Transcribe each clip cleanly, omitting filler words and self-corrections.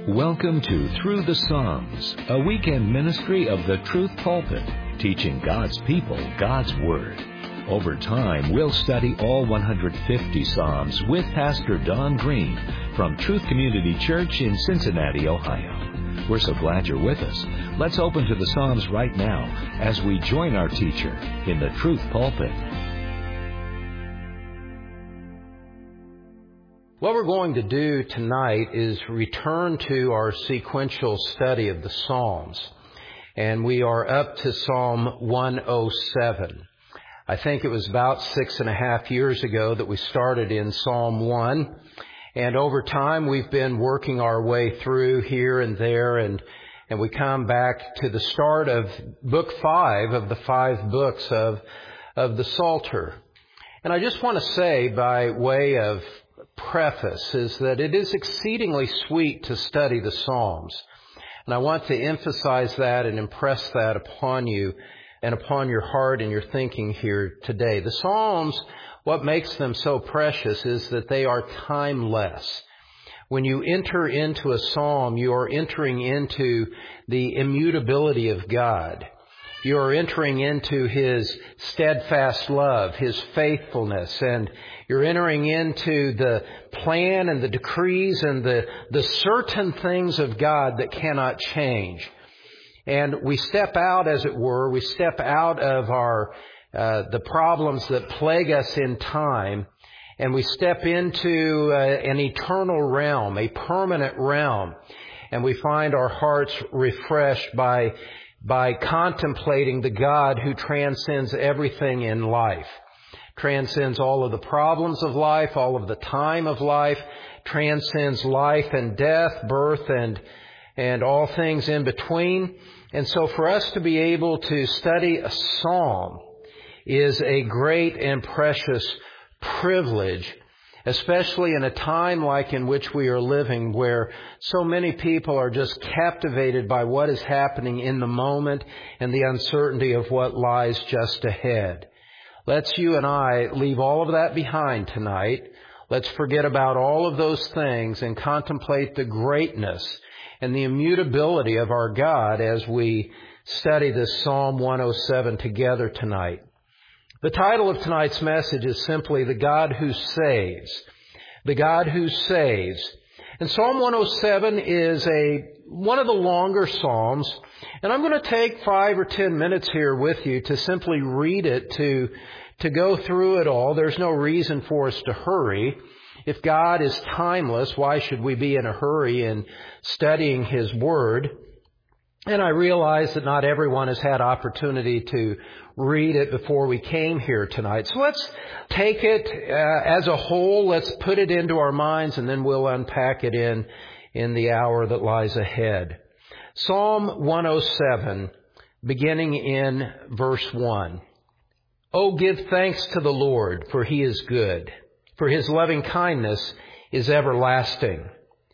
Welcome to Through the Psalms, a weekend ministry of the Truth Pulpit, teaching God's people God's Word. Over time, we'll study all 150 Psalms with Pastor Don Green from Truth Community Church in Cincinnati, Ohio. We're so glad you're with us. Let's open to the Psalms right now as we join our teacher in the Truth Pulpit. What we're going to do tonight is return to our sequential study of the Psalms. And we are up to Psalm 107. I think it was about 6.5 years ago that we started in Psalm 1. And over time we've been working our way through here and there, and we come back to the start of book 5 of the 5 books of the Psalter. And I just want to say, by way of preface, is that it is exceedingly sweet to study the Psalms. And I want to emphasize that and impress that upon you and upon your heart and your thinking here today. The Psalms, what makes them so precious is that they are timeless. When you enter into a psalm, you are entering into the immutability of God. You are entering into His steadfast love, His faithfulness, and you're entering into the plan and the decrees and the certain things of God that cannot change. And we step out, as it were, we step out of the problems that plague us in time, and we step into an eternal realm, a permanent realm, and we find our hearts refreshed by contemplating the God who transcends everything in life, transcends all of the problems of life, all of the time of life, transcends life and death, birth and all things in between. And so for us to be able to study a psalm is a great and precious privilege, especially in a time like in which we are living, where so many people are just captivated by what is happening in the moment and the uncertainty of what lies just ahead. Let's you and I leave all of that behind tonight. Let's forget about all of those things and contemplate the greatness and the immutability of our God as we study this Psalm 107 together tonight. The title of tonight's message is simply The God Who Saves. The God Who Saves. And Psalm 107 is one of the longer Psalms, and I'm going to take 5 or 10 minutes here with you to simply read it, to go through it all. There's no reason for us to hurry. If God is timeless, why should we be in a hurry in studying His Word? And I realize that not everyone has had opportunity to read it before we came here tonight. So let's take it as a whole. Let's put it into our minds, and then we'll unpack it in the hour that lies ahead. Psalm 107, beginning in verse 1. Oh, give thanks to the Lord, for He is good, for His loving kindness is everlasting.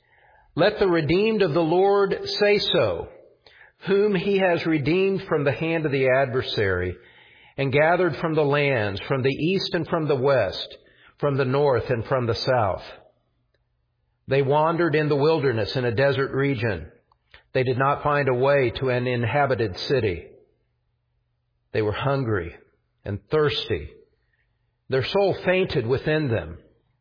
Let the redeemed of the Lord say so, whom He has redeemed from the hand of the adversary, and gathered from the lands, from the east and from the west, from the north and from the south. They wandered in the wilderness in a desert region. They did not find a way to an inhabited city. They were hungry and thirsty. Their soul fainted within them.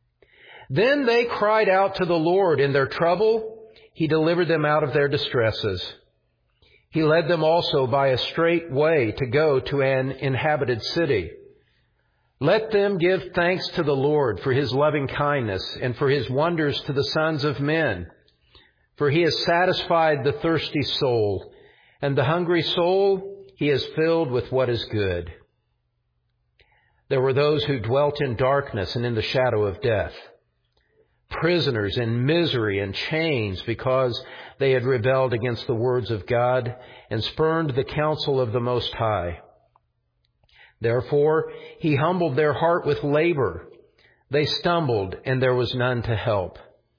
Then they cried out to the Lord in their trouble. He delivered them out of their distresses. He led them also by a straight way to go to an inhabited city. Let them give thanks to the Lord for His loving kindness and for His wonders to the sons of men. For He has satisfied the thirsty soul, and the hungry soul He has filled with what is good. There were those who dwelt in darkness and in the shadow of death, prisoners in misery and chains because they had rebelled against the words of God and spurned the counsel of the Most High. Therefore, He humbled their heart with labor. They stumbled, and there was none to help.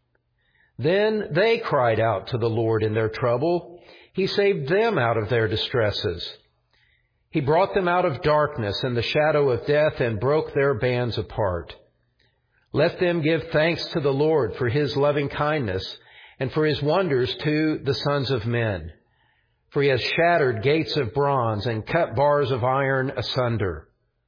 Then they cried out to the Lord in their trouble. He saved them out of their distresses. He brought them out of darkness and the shadow of death and broke their bands apart. Let them give thanks to the Lord for His loving kindness and for his wonders to the sons of men. For he has shattered gates of bronze and cut bars of iron asunder.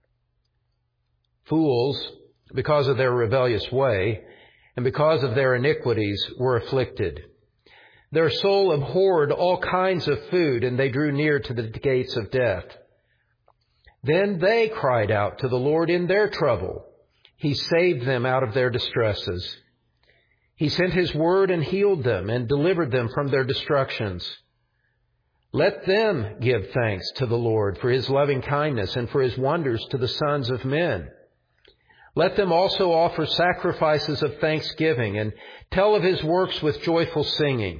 Fools, because of their rebellious way, and because of their iniquities, were afflicted. Their soul abhorred all kinds of food, and they drew near to the gates of death. Then they cried out to the Lord in their trouble. He saved them out of their distresses. He sent his word and healed them and delivered them from their destructions. Let them give thanks to the Lord for his loving kindness and for his wonders to the sons of men. Let them also offer sacrifices of thanksgiving and tell of his works with joyful singing.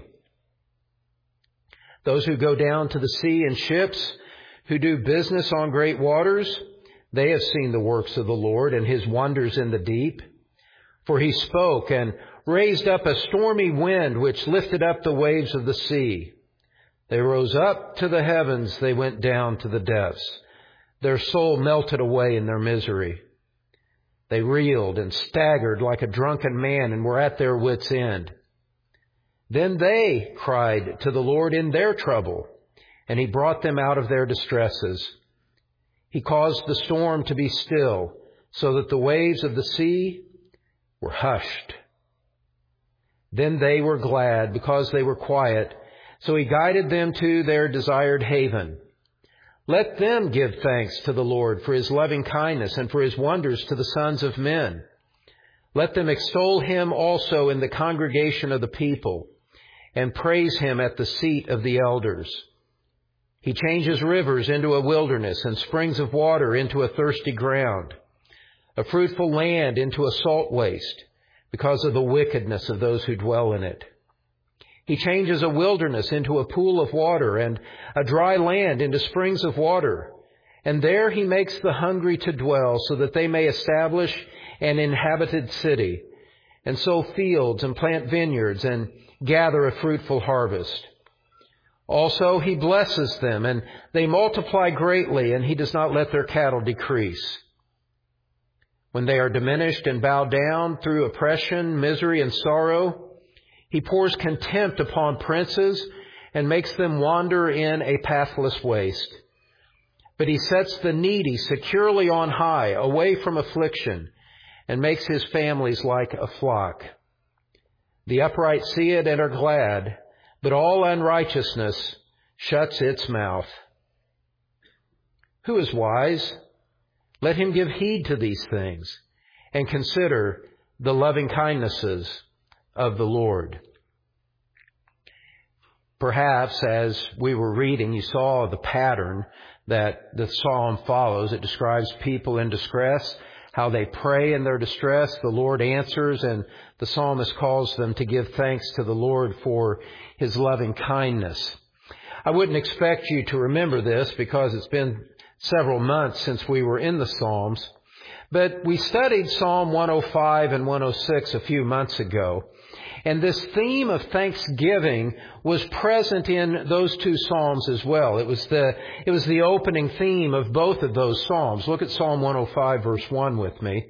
Those who go down to the sea in ships, who do business on great waters, they have seen the works of the Lord and his wonders in the deep. For he spoke and raised up a stormy wind which lifted up the waves of the sea. They rose up to the heavens, they went down to the depths. Their soul melted away in their misery. They reeled and staggered like a drunken man and were at their wits' end. Then they cried to the Lord in their trouble, and he brought them out of their distresses. He caused the storm to be still, so that the waves of the sea were hushed. Then they were glad because they were quiet, so he guided them to their desired haven. Let them give thanks to the Lord for his loving kindness and for his wonders to the sons of men. Let them extol him also in the congregation of the people and praise him at the seat of the elders. He changes rivers into a wilderness and springs of water into a thirsty ground, a fruitful land into a salt waste because of the wickedness of those who dwell in it. He changes a wilderness into a pool of water and a dry land into springs of water. And there he makes the hungry to dwell so that they may establish an inhabited city and sow fields and plant vineyards and gather a fruitful harvest. Also he blesses them and they multiply greatly, and he does not let their cattle decrease. When they are diminished and bowed down through oppression, misery, and sorrow, he pours contempt upon princes and makes them wander in a pathless waste. But he sets the needy securely on high, away from affliction, and makes his families like a flock. The upright see it and are glad, but all unrighteousness shuts its mouth. Who is wise? Let him give heed to these things and consider the loving kindnesses of the Lord. Perhaps as we were reading, you saw the pattern that the psalm follows. It describes people in distress, how they pray in their distress. The Lord answers, and the psalmist calls them to give thanks to the Lord for his loving kindness. I wouldn't expect you to remember this because it's been several months since we were in the Psalms. But we studied Psalm 105 and 106 a few months ago. And this theme of thanksgiving was present in those two Psalms as well. It was the opening theme of both of those Psalms. Look at Psalm 105 verse 1 with me,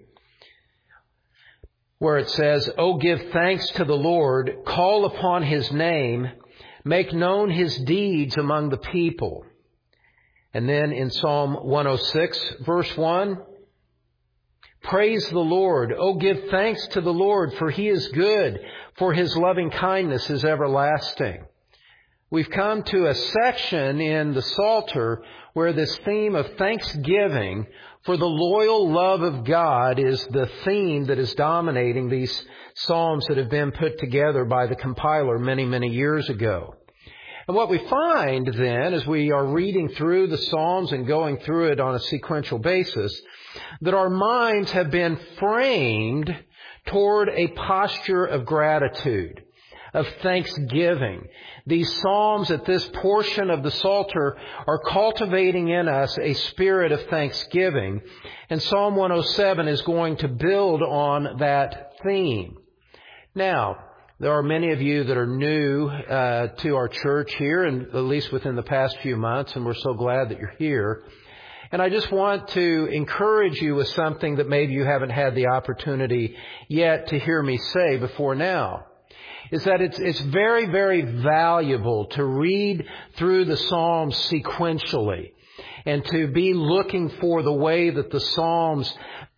where it says, "Oh, give thanks to the Lord, call upon his name, make known his deeds among the people." And then in Psalm 106 verse 1, "Praise the Lord. Oh, give thanks to the Lord, for he is good, for his loving kindness is everlasting." We've come to a section in the Psalter where this theme of thanksgiving for the loyal love of God is the theme that is dominating these Psalms that have been put together by the compiler many, many years ago. And what we find then, as we are reading through the Psalms and going through it on a sequential basis, that our minds have been framed toward a posture of gratitude, of thanksgiving. These Psalms at this portion of the Psalter are cultivating in us a spirit of thanksgiving. And Psalm 107 is going to build on that theme. Now, there are many of you that are new to our church here, and at least within the past few months, and we're so glad that you're here. And I just want to encourage you with something that maybe you haven't had the opportunity yet to hear me say before now. is that it's very, very valuable to read through the Psalms sequentially and to be looking for the way that the Psalms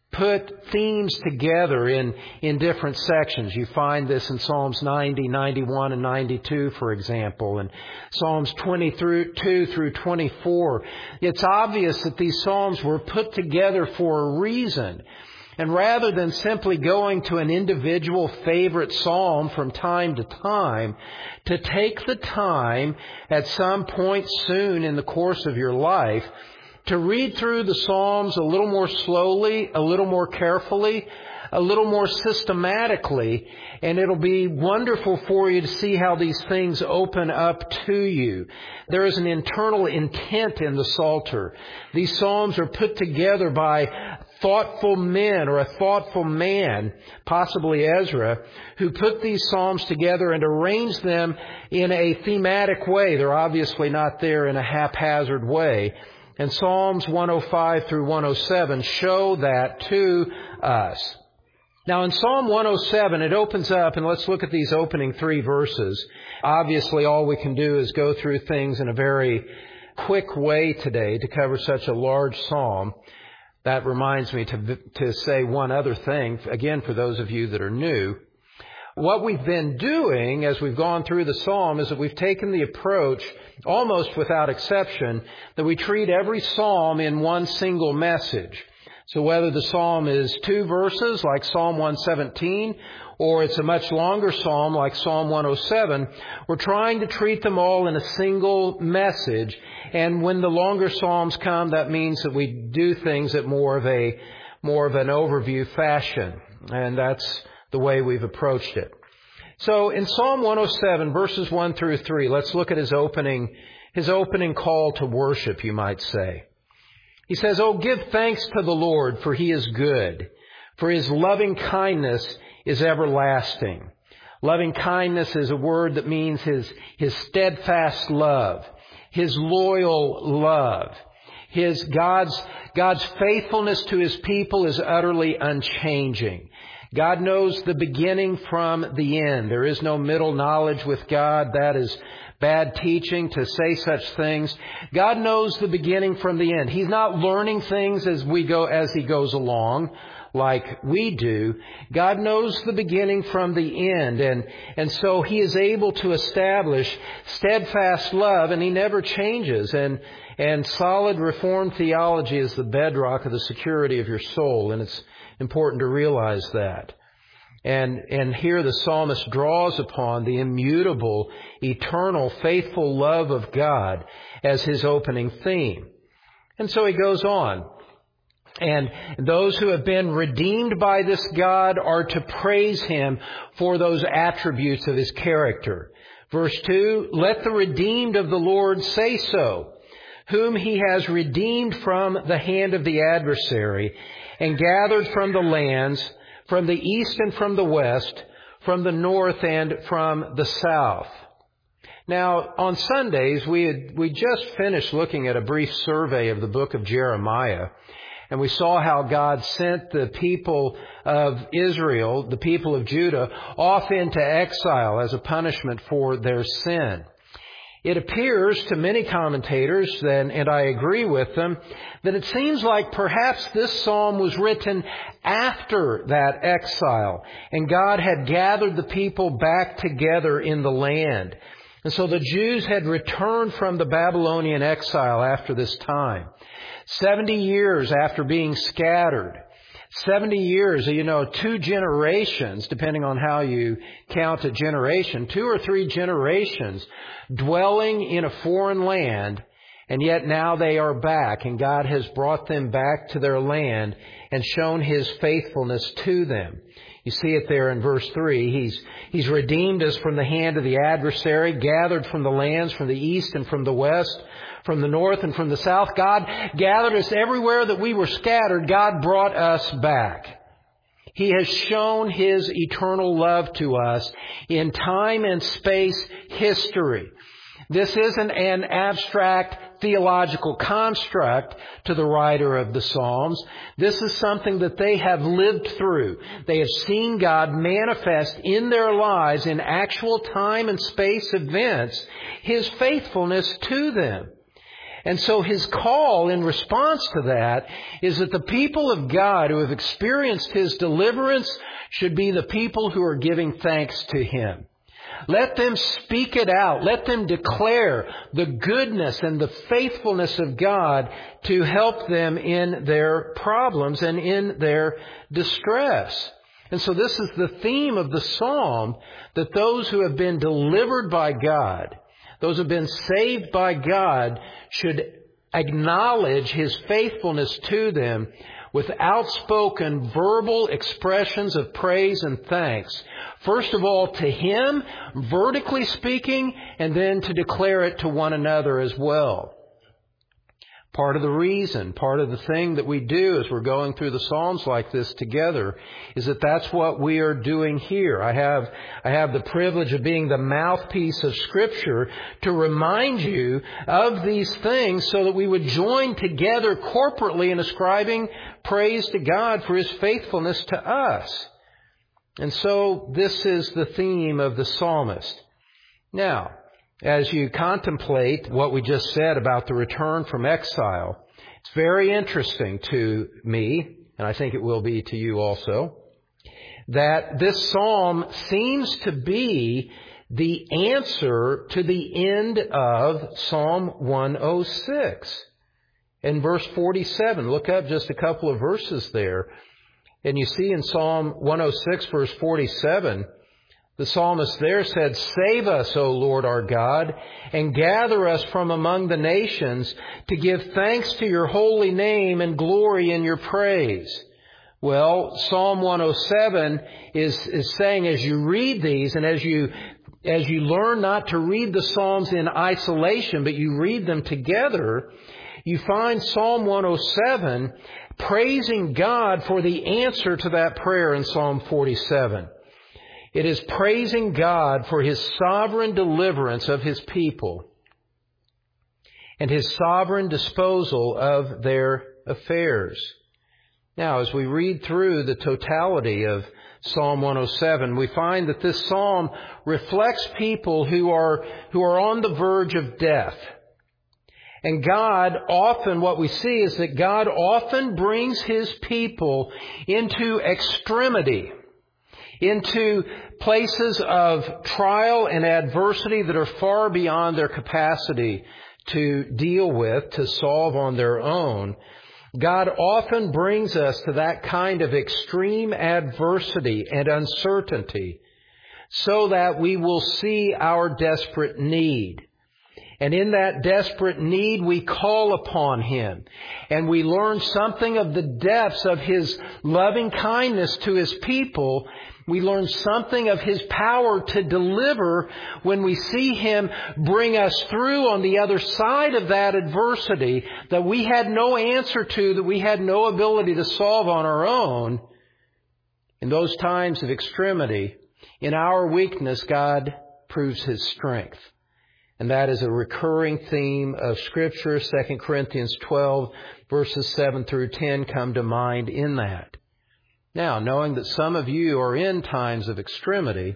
put themes together in different sections. You find this in Psalms 90, 91, and 92, for example, and Psalms 22 through 24. It's obvious that these Psalms were put together for a reason. And rather than simply going to an individual favorite psalm from time to time, to take the time at some point soon in the course of your life to read through the Psalms a little more slowly, a little more carefully, a little more systematically, and it'll be wonderful for you to see how these things open up to you. There is an internal intent in the Psalter. These Psalms are put together by thoughtful men or a thoughtful man, possibly Ezra, who put these Psalms together and arranged them in a thematic way. They're obviously not there in a haphazard way. And Psalms 105 through 107 show that to us. Now in Psalm 107, it opens up, and let's look at these opening 3 verses. Obviously, all we can do is go through things in a very quick way today to cover such a large psalm. That reminds me to say one other thing, again, for those of you that are new. What we've been doing as we've gone through the psalm is that we've taken the approach, almost without exception, that we treat every psalm in one single message. So whether the psalm is 2 verses like Psalm 117, or it's a much longer psalm like Psalm 107, we're trying to treat them all in a single message. And when the longer psalms come, that means that we do things at more of an overview fashion. And that's the way we've approached it. So in Psalm 107, verses 1 through 3, let's look at his opening call to worship, you might say. He says, "Oh, give thanks to the Lord, for He is good, for His loving kindness is everlasting." Loving kindness is a word that means His steadfast love, His loyal love. God's faithfulness to His people is utterly unchanging. God knows the beginning from the end. There is no middle knowledge with God. That is bad teaching to say such things. God knows the beginning from the end. He's not learning things as He goes along like we do. God knows the beginning from the end. And so He is able to establish steadfast love, and He never changes. And solid Reformed theology is the bedrock of the security of your soul. And it's important to realize that. And here the psalmist draws upon the immutable, eternal, faithful love of God as his opening theme. And so he goes on. And those who have been redeemed by this God are to praise Him for those attributes of His character. Verse 2, "Let the redeemed of the Lord say so, whom He has redeemed from the hand of the adversary, and gathered from the lands, from the east and from the west, from the north and from the south." Now, on Sundays, we just finished looking at a brief survey of the book of Jeremiah, and we saw how God sent the people of Israel, the people of Judah, off into exile as a punishment for their sin. It appears to many commentators, and I agree with them, that it seems like perhaps this psalm was written after that exile, and God had gathered the people back together in the land. And so the Jews had returned from the Babylonian exile after this time. 70 years after being scattered. 70 years, 2 generations, depending on how you count a generation, 2 or 3 generations dwelling in a foreign land, and yet now they are back, and God has brought them back to their land and shown His faithfulness to them. You see it there in verse 3. He's redeemed us from the hand of the adversary, gathered from the lands, from the east and from the west, from the north and from the south. God gathered us everywhere that we were scattered. God brought us back. He has shown His eternal love to us in time and space history. This isn't an abstract theological construct to the writer of the Psalms. This is something that they have lived through. They have seen God manifest in their lives in actual time and space events His faithfulness to them. And so His call in response to that is that the people of God who have experienced His deliverance should be the people who are giving thanks to Him. Let them speak it out. Let them declare the goodness and the faithfulness of God to help them in their problems and in their distress. And so this is the theme of the psalm, that those who have been delivered by God, those who have been saved by God, should acknowledge His faithfulness to them with outspoken verbal expressions of praise and thanks. First of all, to Him, vertically speaking, and then to declare it to one another as well. Part of the reason, part of the thing that we do as we're going through the Psalms like this together is that that's what we are doing here. I have the privilege of being the mouthpiece of Scripture to remind you of these things so that we would join together corporately in ascribing praise to God for His faithfulness to us. And so this is the theme of the psalmist. Now, as you contemplate what we just said about the return from exile, it's very interesting to me, and I think it will be to you also, that this psalm seems to be the answer to the end of Psalm 106. In verse 47, look up just a couple of verses there, and you see in Psalm 106, verse 47, the psalmist there said, "Save us, O Lord our God, and gather us from among the nations to give thanks to your holy name and glory in your praise." Well, Psalm 107 is saying, as you read these and as you learn not to read the Psalms in isolation, but you read them together, you find Psalm 107 praising God for the answer to that prayer in Psalm 47. It is praising God for His sovereign deliverance of His people and His sovereign disposal of their affairs. Now, as we read through the totality of Psalm 107, we find that this psalm reflects people who are on the verge of death. And God often, what we see is that God often brings His people into extremity, into places of trial and adversity that are far beyond their capacity to deal with, to solve on their own. God often brings us to that kind of extreme adversity and uncertainty so that we will see our desperate need. And in that desperate need, we call upon Him. And we learn something of the depths of His loving kindness to His people. We learn something of His power to deliver when we see Him bring us through on the other side of that adversity that we had no answer to, that we had no ability to solve on our own. In those times of extremity, in our weakness, God proves His strength. And that is a recurring theme of Scripture. 2 Corinthians 12, verses 7 through 10 come to mind in that. Now, knowing that some of you are in times of extremity,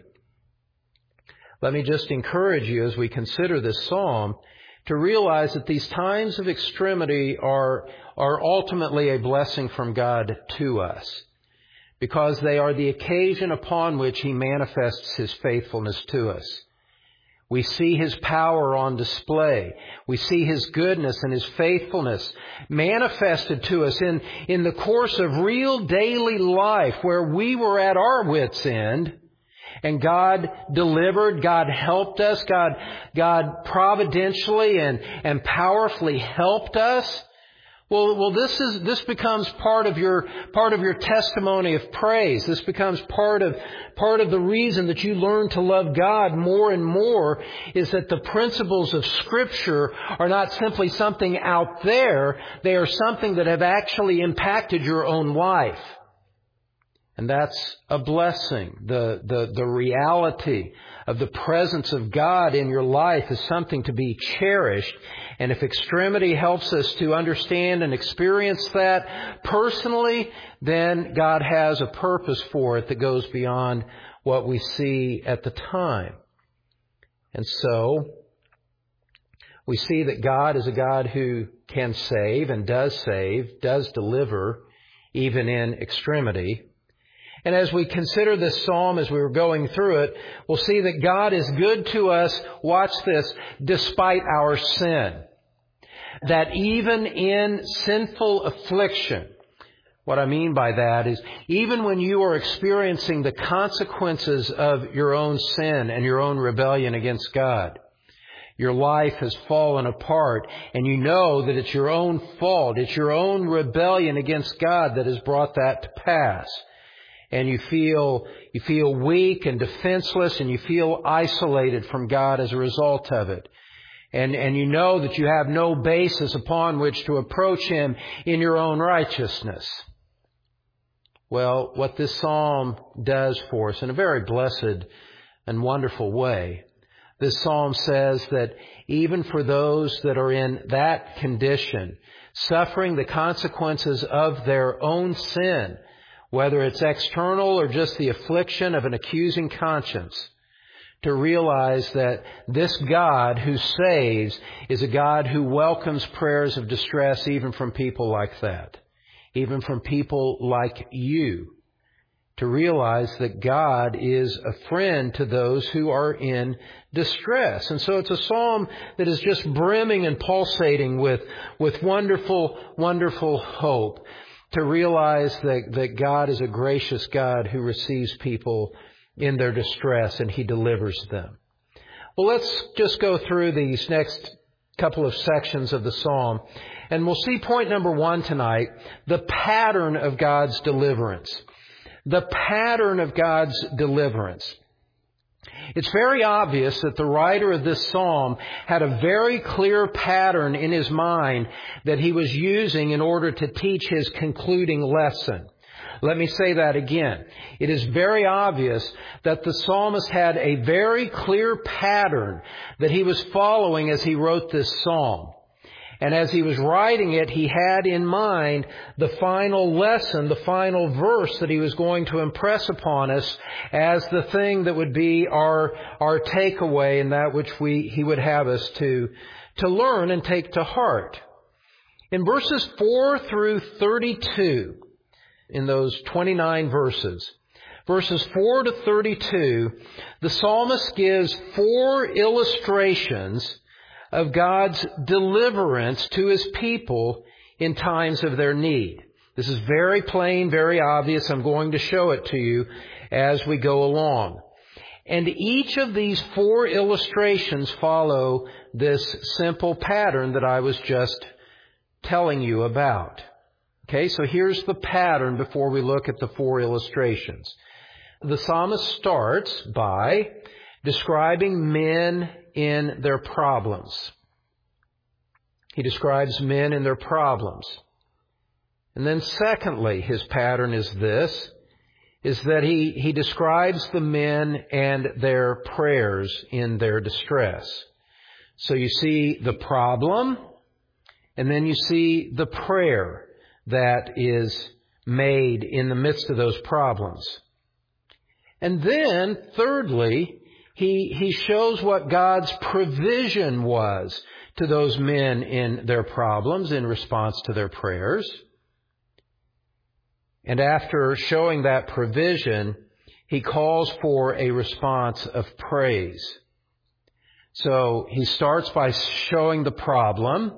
let me just encourage you as we consider this psalm to realize that these times of extremity are ultimately a blessing from God to us, because they are the occasion upon which He manifests His faithfulness to us. We see His power on display. We see His goodness and His faithfulness manifested to us in the course of real daily life where we were at our wits' end. And God delivered, God helped us, God providentially and powerfully helped us. Well, this becomes part of your testimony of praise. This becomes part of the reason that you learn to love God more and more, is that the principles of Scripture are not simply something out there. They are something that have actually impacted your own life. And that's a blessing. The reality of the presence of God in your life is something to be cherished. And if extremity helps us to understand and experience that personally, then God has a purpose for it that goes beyond what we see at the time. And so, we see that God is a God who can save, does deliver, even in extremity. And as we consider this psalm, as we were going through it, we'll see that God is good to us, watch this, despite our sin. That even in sinful affliction, what I mean by that is, even when you are experiencing the consequences of your own sin and your own rebellion against God, your life has fallen apart, and you know that it's your own fault, it's your own rebellion against God that has brought that to pass. And you feel weak and defenseless, and you feel isolated from God as a result of it. And you know that you have no basis upon which to approach Him in your own righteousness. Well, what this psalm does for us in a very blessed and wonderful way, this psalm says that even for those that are in that condition, suffering the consequences of their own sin, whether it's external or just the affliction of an accusing conscience, to realize that this God who saves is a God who welcomes prayers of distress even from people like that, even from people like you, to realize that God is a friend to those who are in distress. And so it's a psalm that is just brimming and pulsating with wonderful, wonderful hope, to realize that God is a gracious God who receives people in their distress and He delivers them. Well, let's just go through these next couple of sections of the psalm, and we'll see point number 1 tonight, the pattern of God's deliverance. The pattern of God's deliverance. It's very obvious that the writer of this psalm had a very clear pattern in his mind that he was using in order to teach his concluding lesson. Let me say that again. It is very obvious that the psalmist had a very clear pattern that he was following as he wrote this psalm. And as he was writing it, he had in mind the final lesson, the final verse that he was going to impress upon us as the thing that would be our takeaway, and that which he would have us to learn and take to heart. In verses 4 through 32, in those 29 verses 4 to 32, the psalmist gives 4 illustrations of God's deliverance to His people in times of their need. This is very plain, very obvious. I'm going to show it to you as we go along. And each of these 4 illustrations follow this simple pattern that I was just telling you about. Okay, so here's the pattern before we look at the 4 illustrations. The psalmist starts by describing men in their problems. He describes men in their problems. And then secondly, his pattern is that he describes the men and their prayers in their distress. So you see the problem, and then you see the prayer that is made in the midst of those problems. And then thirdly, He shows what God's provision was to those men in their problems in response to their prayers. And after showing that provision, He calls for a response of praise. So He starts by showing the problem,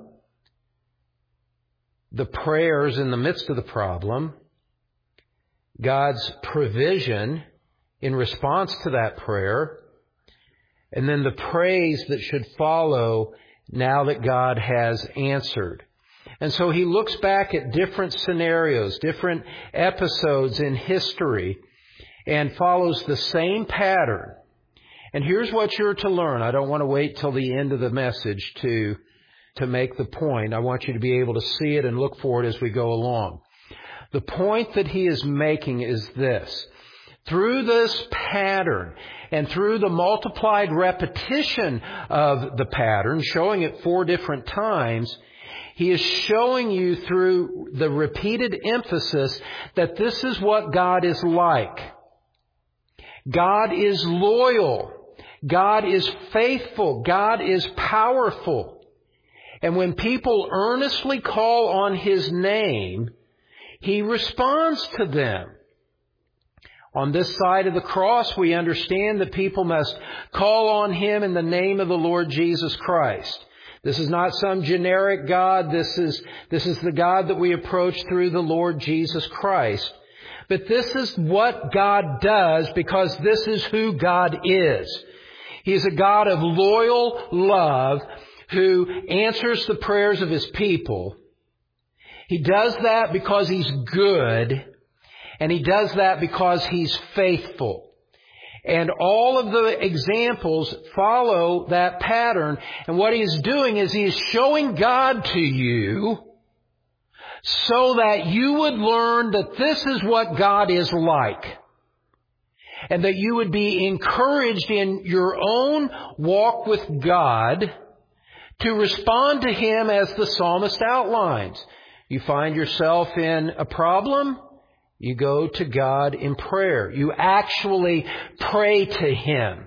the prayers in the midst of the problem, God's provision in response to that prayer, and then the praise that should follow now that God has answered. And so he looks back at different scenarios, different episodes in history, and follows the same pattern. And here's what you're to learn. I don't want to wait till the end of the message to make the point. I want you to be able to see it and look for it as we go along. The point that he is making is this. Through this pattern and through the multiplied repetition of the pattern, showing it 4 different times, he is showing you through the repeated emphasis that this is what God is like. God is loyal. God is faithful. God is powerful. And when people earnestly call on His name, He responds to them. On this side of the cross, we understand that people must call on Him in the name of the Lord Jesus Christ. This is not some generic God. This is the God that we approach through the Lord Jesus Christ. But this is what God does because this is who God is. He is a God of loyal love who answers the prayers of His people. He does that because He's good, and He does that because He's faithful. And all of the examples follow that pattern. And what He is doing is He is showing God to you so that you would learn that this is what God is like. And that you would be encouraged in your own walk with God to respond to Him as the psalmist outlines. You find yourself in a problem, you go to God in prayer. You actually pray to Him.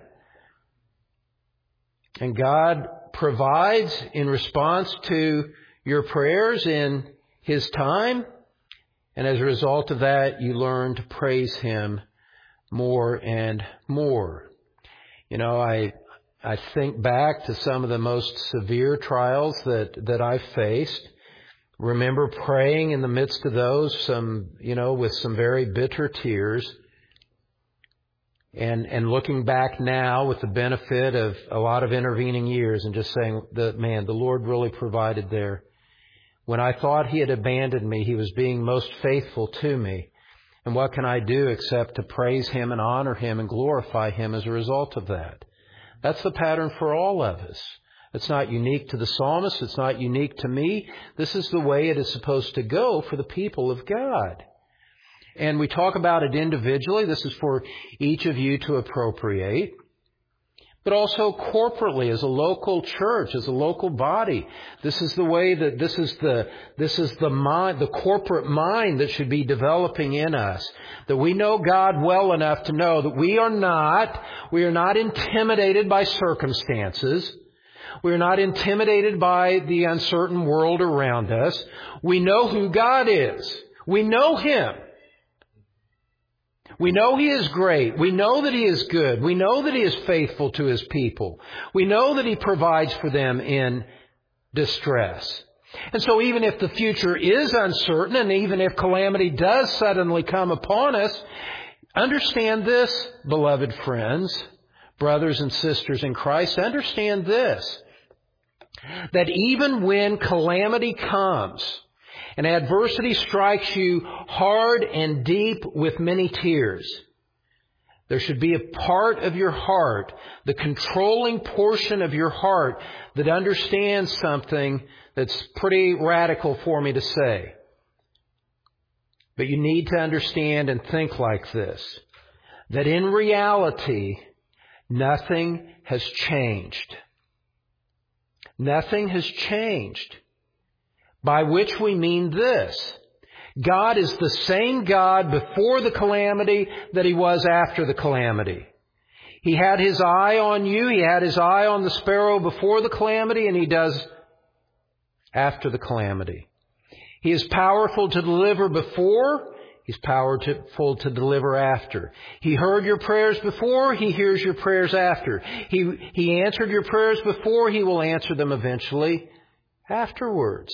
And God provides in response to your prayers in His time. And as a result of that, you learn to praise Him more and more. You know, I think back to some of the most severe trials that I've faced. Remember praying in the midst of those, with some very bitter tears. And looking back now with the benefit of a lot of intervening years and just saying that, man, the Lord really provided there. When I thought He had abandoned me, He was being most faithful to me. And what can I do except to praise Him and honor Him and glorify Him as a result of that? That's the pattern for all of us. It's not unique to the psalmist. It's not unique to me. This is the way it is supposed to go for the people of God. And we talk about it individually. This is for each of you to appropriate. But also corporately, as a local church, as a local body. This is the way that this is the mind, the corporate mind that should be developing in us. That we know God well enough to know that we are not intimidated by circumstances. We are not intimidated by the uncertain world around us. We know who God is. We know Him. We know He is great. We know that He is good. We know that He is faithful to His people. We know that He provides for them in distress. And so even if the future is uncertain, and even if calamity does suddenly come upon us, understand this, beloved friends, brothers and sisters in Christ, understand this, that even when calamity comes and adversity strikes you hard and deep with many tears, there should be a part of your heart, the controlling portion of your heart, that understands something that's pretty radical for me to say. But you need to understand and think like this, that in reality, nothing has changed. Nothing has changed. By which we mean this. God is the same God before the calamity that He was after the calamity. He had His eye on you. He had His eye on the sparrow before the calamity, and He does after the calamity. He is powerful to deliver before. He's powerful to deliver after. He heard your prayers before. He hears your prayers after. He answered your prayers before. He will answer them eventually afterwards.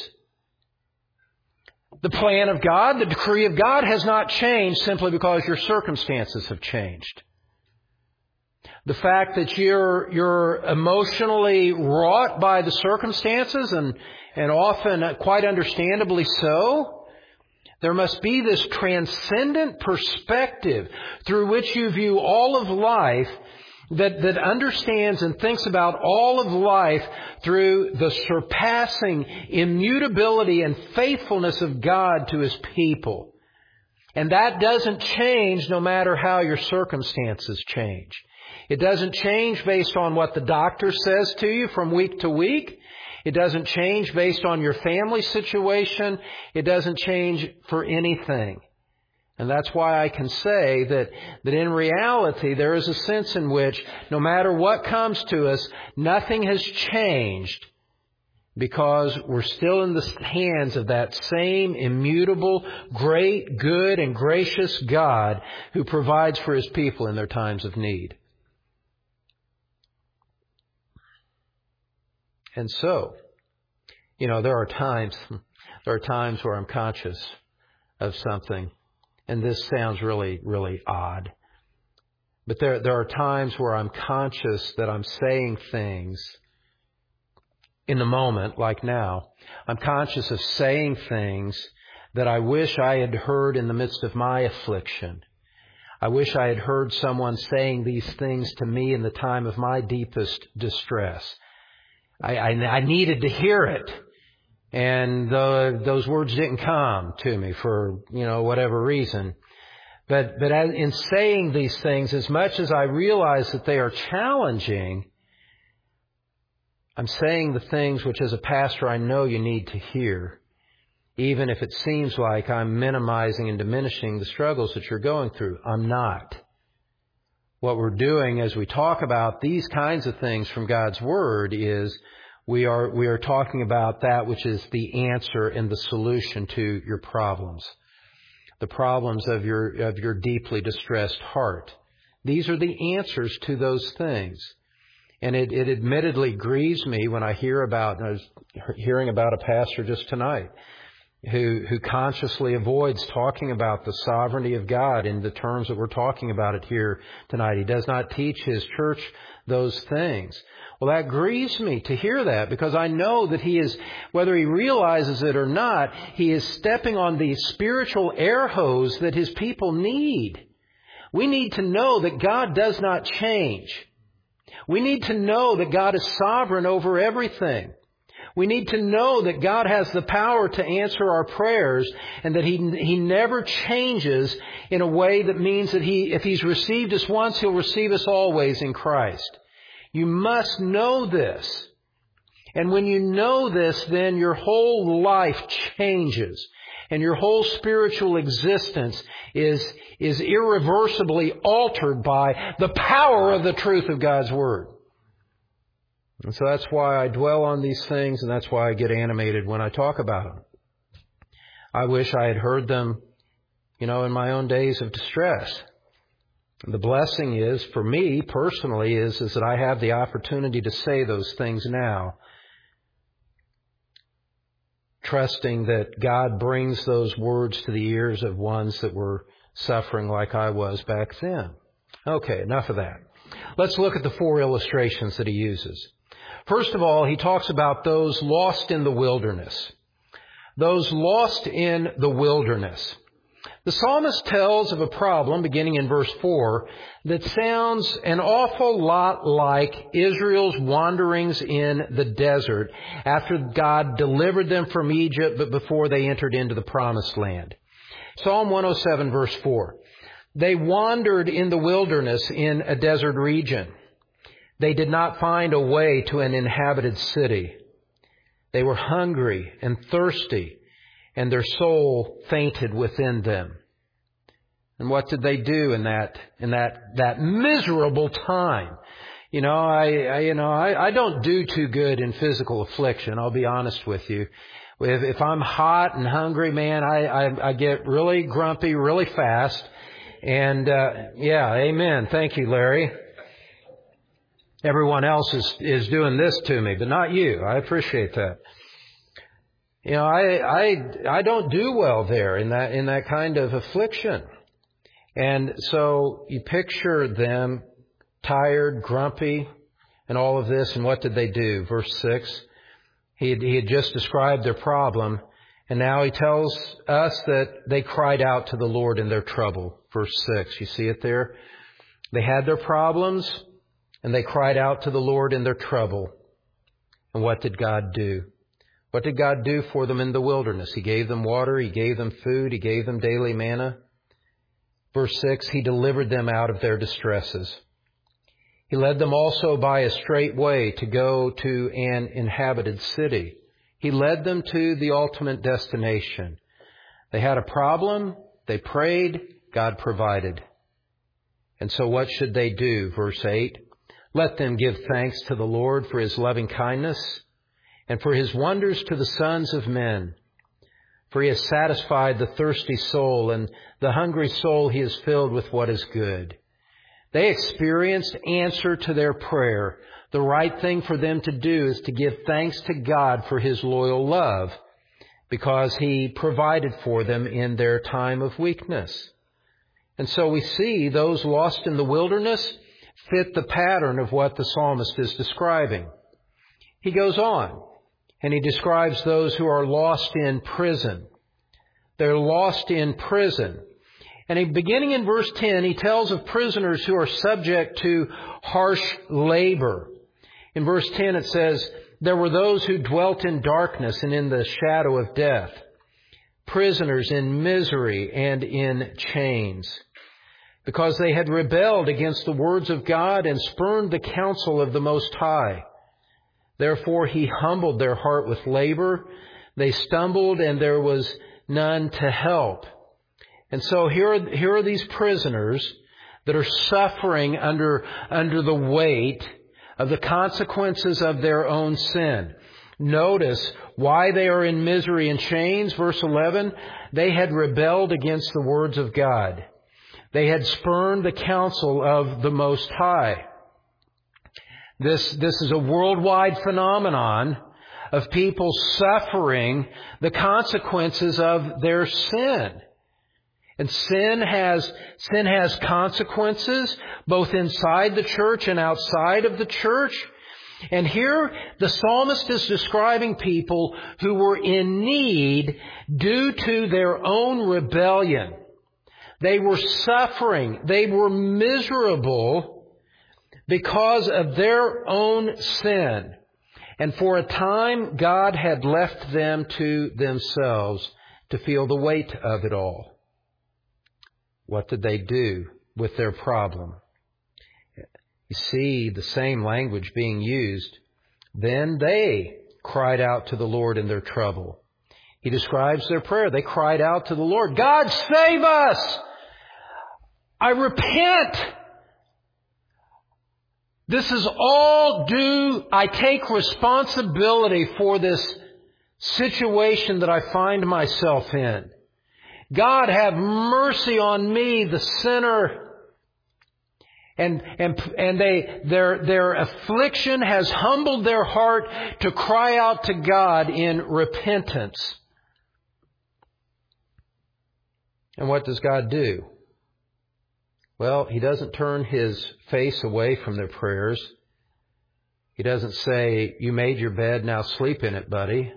The plan of God, the decree of God has not changed simply because your circumstances have changed. The fact that you're emotionally wrought by the circumstances and often quite understandably so, there must be this transcendent perspective through which you view all of life that understands and thinks about all of life through the surpassing immutability and faithfulness of God to His people. And that doesn't change no matter how your circumstances change. It doesn't change based on what the doctor says to you from week to week. It doesn't change based on your family situation. It doesn't change for anything. And that's why I can say that in reality there is a sense in which no matter what comes to us, nothing has changed, because we're still in the hands of that same immutable, great, good, and gracious God who provides for His people in their times of need. And so, there are times where I'm conscious of something. And this sounds really, really odd. But there are times where I'm conscious that I'm saying things in the moment, like now. I'm conscious of saying things that I wish I had heard in the midst of my affliction. I wish I had heard someone saying these things to me in the time of my deepest distress. I needed to hear it. And those words didn't come to me for, whatever reason. But in saying these things, as much as I realize that they are challenging, I'm saying the things which as a pastor I know you need to hear, even if it seems like I'm minimizing and diminishing the struggles that you're going through. I'm not. What we're doing as we talk about these kinds of things from God's Word is we are talking about that which is the answer and the solution to your problems, the problems of your deeply distressed heart. These are the answers to those things. And it admittedly grieves me when I I was hearing about a pastor just tonight who consciously avoids talking about the sovereignty of God in the terms that we're talking about it here tonight. He does not teach his church those things. Well, that grieves me to hear that, because I know that he is, whether he realizes it or not, he is stepping on the spiritual air hose that his people need. We need to know that God does not change. We need to know that God is sovereign over everything. We need to know that God has the power to answer our prayers, and that He never changes in a way that means that if He's received us once, He'll receive us always in Christ. You must know this. And when you know this, then your whole life changes. And your whole spiritual existence is irreversibly altered by the power of the truth of God's Word. And so that's why I dwell on these things, and that's why I get animated when I talk about them. I wish I had heard them, in my own days of distress. The blessing is, for me personally, is that I have the opportunity to say those things now, trusting that God brings those words to the ears of ones that were suffering like I was back then. Okay, enough of that. Let's look at the 4 illustrations that he uses. First of all, he talks about those lost in the wilderness. Those lost in the wilderness. The psalmist tells of a problem, beginning in verse 4, that sounds an awful lot like Israel's wanderings in the desert after God delivered them from Egypt, but before they entered into the promised land. Psalm 107, verse 4. They wandered in the wilderness in a desert region. They did not find a way to an inhabited city. They were hungry and thirsty, and their soul fainted within them. And what did they do in that miserable time? I don't do too good in physical affliction. I'll be honest with you. If I'm hot and hungry, man, I get really grumpy really fast. And amen. Thank you, Larry. Everyone else is doing this to me, but not you. I appreciate that. I don't do well there in that kind of affliction. And so you picture them tired, grumpy, and all of this. And what did they do? Verse 6, he had just described their problem. And now he tells us that they cried out to the Lord in their trouble. Verse 6, you see it there? They had their problems, and they cried out to the Lord in their trouble. And what did God do? What did God do for them in the wilderness? He gave them water. He gave them food. He gave them daily manna. Verse 6, He delivered them out of their distresses. He led them also by a straight way to go to an inhabited city. He led them to the ultimate destination. They had a problem. They prayed. God provided. And so what should they do? Verse 8, let them give thanks to the Lord for His loving kindness and for His wonders to the sons of men. For He has satisfied the thirsty soul, and the hungry soul He has filled with what is good. They experienced answer to their prayer. The right thing for them to do is to give thanks to God for His loyal love, because He provided for them in their time of weakness. And so we see those lost in the wilderness fit the pattern of what the psalmist is describing. He goes on, and he describes those who are lost in prison. They're lost in prison. And beginning in verse 10, he tells of prisoners who are subject to harsh labor. In verse 10 it says, there were those who dwelt in darkness and in the shadow of death, prisoners in misery and in chains, because they had rebelled against the words of God and spurned the counsel of the Most High. Therefore He humbled their heart with labor. They stumbled, and there was none to help. And so here are these prisoners that are suffering under the weight of the consequences of their own sin. Notice why they are in misery and chains. Verse 11, they had rebelled against the words of God. They had spurned the counsel of the Most High. This is a worldwide phenomenon of people suffering the consequences of their sin. And sin has consequences both inside the church and outside of the church. And here the psalmist is describing people who were in need due to their own rebellion. They were suffering. They were miserable because of their own sin. And for a time, God had left them to themselves to feel the weight of it all. What did they do with their problem? You see the same language being used. Then they cried out to the Lord in their trouble. He describes their prayer. They cried out to the Lord, God, save us! I repent! This is all due. I take responsibility for this situation that I find myself in. God, have mercy on me, the sinner. And their affliction has humbled their heart to cry out to God in repentance. And what does God do? Well, He doesn't turn His face away from their prayers. He doesn't say, you made your bed, now sleep in it, buddy.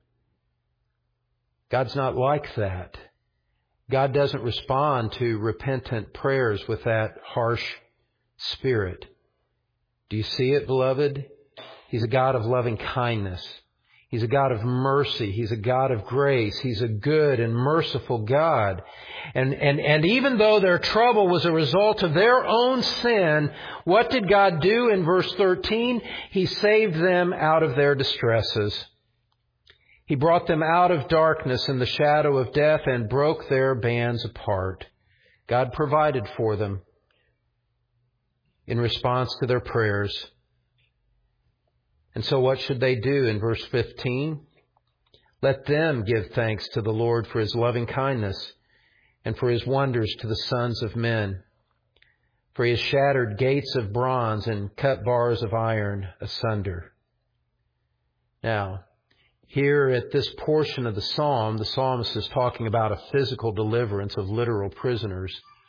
God's not like that. God doesn't respond to repentant prayers with that harsh spirit. Do you see it, beloved? He's a God of loving kindness. He's a God of mercy. He's a God of grace. He's a good and merciful God. And even though their trouble was a result of their own sin, what did God do in verse 13? He saved them out of their distresses. He brought them out of darkness and the shadow of death and broke their bands apart. God provided for them in response to their prayers. And so what should they do in verse 15? Let them give thanks to the Lord for His loving kindness and for His wonders to the sons of men. For He has shattered gates of bronze and cut bars of iron asunder. Now, here at this portion of the psalm, the psalmist is talking about a physical deliverance of literal prisoners.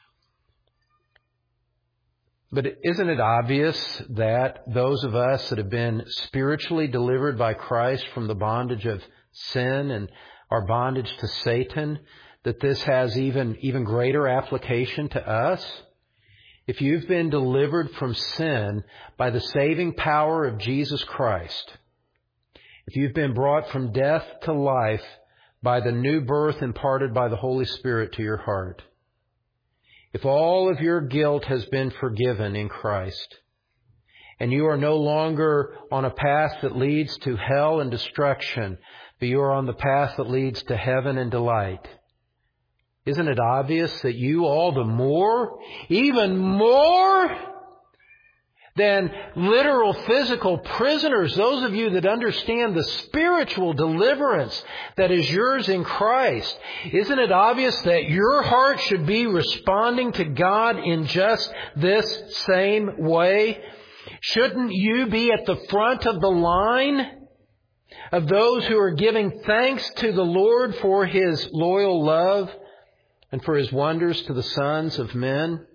But isn't it obvious that those of us that have been spiritually delivered by Christ from the bondage of sin and our bondage to Satan, that this has even greater application to us? If you've been delivered from sin by the saving power of Jesus Christ, if you've been brought from death to life by the new birth imparted by the Holy Spirit to your heart, if all of your guilt has been forgiven in Christ, and you are no longer on a path that leads to hell and destruction, but you are on the path that leads to heaven and delight, isn't it obvious that you all the more, even more than literal physical prisoners, those of you that understand the spiritual deliverance that is yours in Christ, isn't it obvious that your heart should be responding to God in just this same way? Shouldn't you be at the front of the line of those who are giving thanks to the Lord for His loyal love and for His wonders to the sons of men?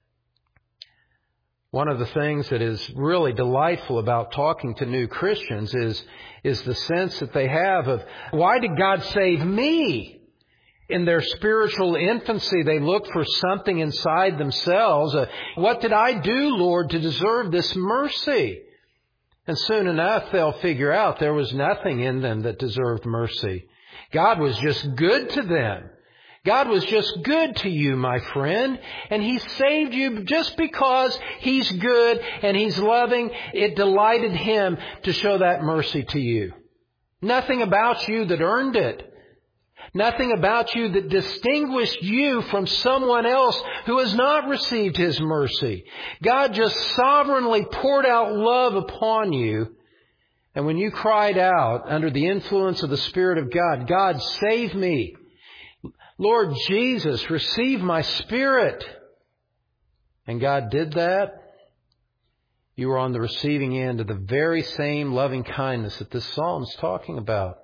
One of the things that is really delightful about talking to new Christians is the sense that they have of, why did God save me? In their spiritual infancy, they look for something inside themselves. What did I do, Lord, to deserve this mercy? And soon enough, they'll figure out there was nothing in them that deserved mercy. God was just good to them. God was just good to you, my friend, and He saved you just because He's good and He's loving. It delighted Him to show that mercy to you. Nothing about you that earned it. Nothing about you that distinguished you from someone else who has not received His mercy. God just sovereignly poured out love upon you. And when you cried out under the influence of the Spirit of God, God, save me. Lord Jesus, receive my spirit. And God did that. You were on the receiving end of the very same loving kindness that this psalm is talking about.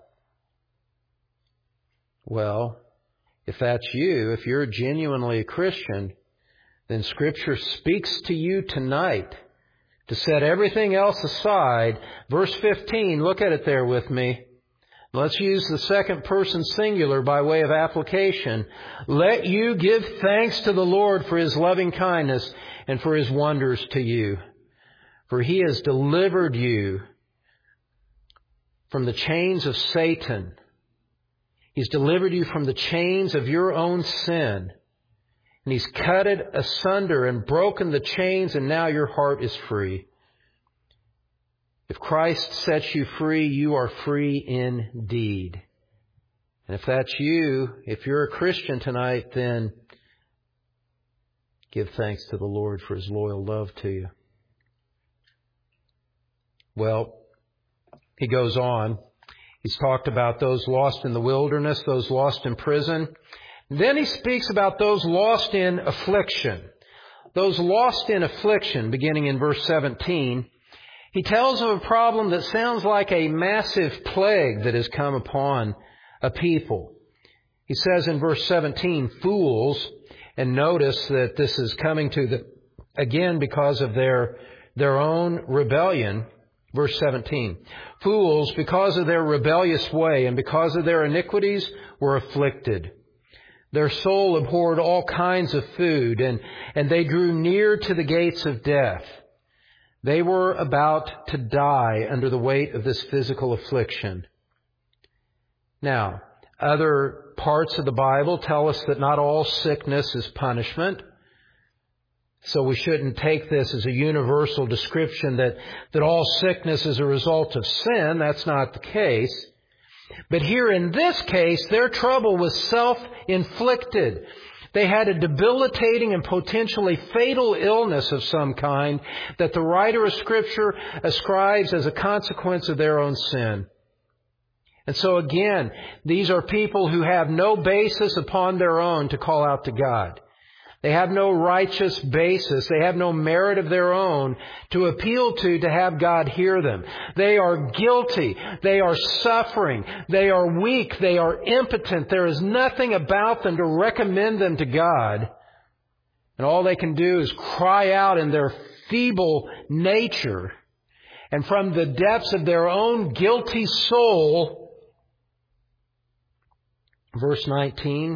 Well, if that's you, if you're genuinely a Christian, then Scripture speaks to you tonight to set everything else aside. Verse 15, look at it there with me. Let's use the second person singular by way of application. Let you give thanks to the Lord for His loving kindness and for His wonders to you. For He has delivered you from the chains of Satan. He's delivered you from the chains of your own sin. And He's cut it asunder and broken the chains, and now your heart is free. If Christ sets you free, you are free indeed. And if that's you, if you're a Christian tonight, then give thanks to the Lord for His loyal love to you. Well, he goes on. He's talked about those lost in the wilderness, those lost in prison. Then he speaks about those lost in affliction. Those lost in affliction, beginning in verse 17. He tells of a problem that sounds like a massive plague that has come upon a people. He says in verse 17, fools, and notice that this is coming to them again because of their own rebellion. Verse 17, fools, because of their rebellious way and because of their iniquities, were afflicted. Their soul abhorred all kinds of food, and they drew near to the gates of death. They were about to die under the weight of this physical affliction. Now, other parts of the Bible tell us that not all sickness is punishment. So we shouldn't take this as a universal description that all sickness is a result of sin. That's not the case. But here in this case, their trouble was self-inflicted. They had a debilitating and potentially fatal illness of some kind that the writer of Scripture ascribes as a consequence of their own sin. And so again, these are people who have no basis upon their own to call out to God. They have no righteous basis. They have no merit of their own to appeal to have God hear them. They are guilty. They are suffering. They are weak. They are impotent. There is nothing about them to recommend them to God. And all they can do is cry out in their feeble nature. And from the depths of their own guilty soul, verse 19,